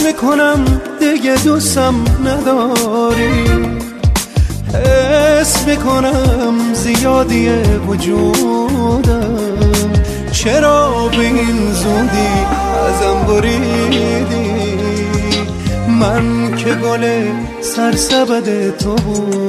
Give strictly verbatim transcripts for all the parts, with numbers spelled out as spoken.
میکنم دیگه دوستم نداری، حس میکنم زیادی وجودم، چرا به این زودی ازم بریدی؟ من که گل سرسبد تو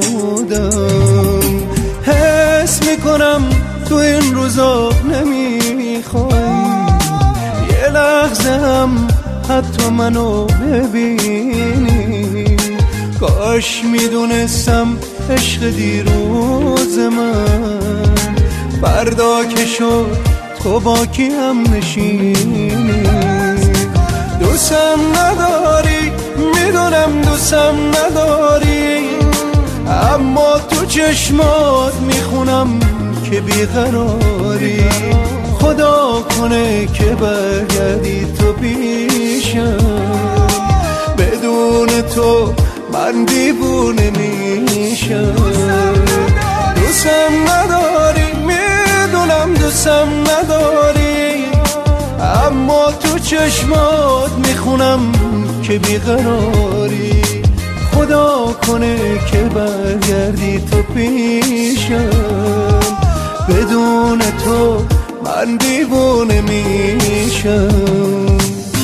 بودم، حس میکنم تو این روزا نمیخوای یه لحظه هم حتی منو ببینی. کاش میدونستم عشق دیروز من فردا که شد تو با کیم نشینی. دوستم نداری، میدونم دوستم نداری، اما تو چشمات میخونم که بیقراری. خدا کنه که برگردی تو پیشم، بدون تو من دیوونه میشم. دوستم نداری، میدونم دوستم نداری، اما تو چشمات میخونم که بیقراری. خدا کنه که برگردی تو پیشم، بدون تو من دیوونه میشم.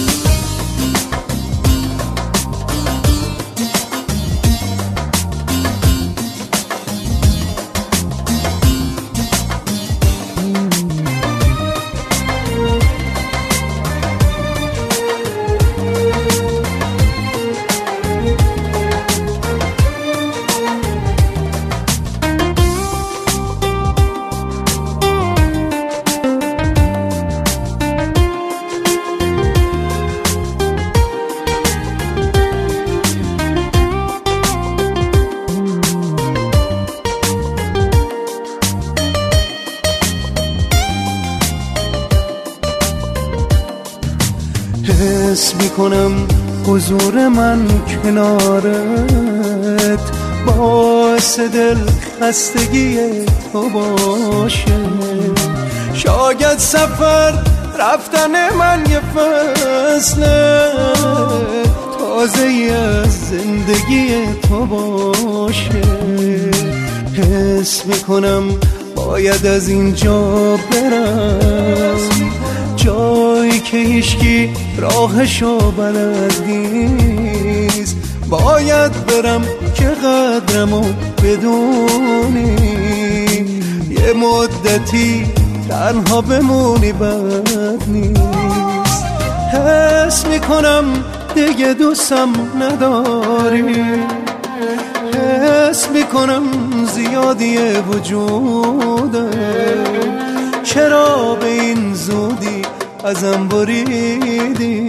حس میکنم حضور من کنارت باعث دل خستگی تو باشه. شاید سفر رفتن من یه فصله تازه از زندگی تو باشه. حس میکنم باید از اینجا برم، جایی که هیچکی راهشو بلد نیست. باید برم که قدرمو بدونی، یه مدتی تنها بمونی بد نیست. حس میکنم دیگه دوستم نداری، حس میکنم زیادی وجودم، چرا به این زودی ازم بریدی؟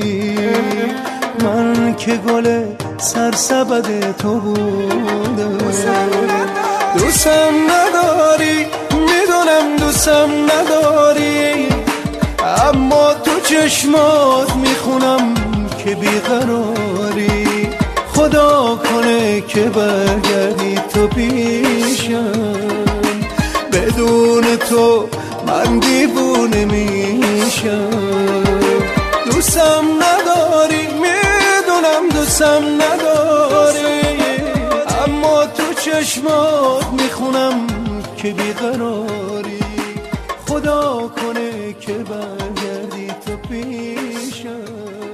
من که گل سرسبد تو بودم. دوستم نداری، میدونم دوستم نداری، اما تو چشمات میخونم که بیقراری. خدا کنه که برگردی تو پیشم، بدون تو من دیوونه میشم. دوستم نداری، میدونم دوستم نداری، اما تو چشمات میخونم که بیقراری. خدا کنه که برگردی تو پیشم.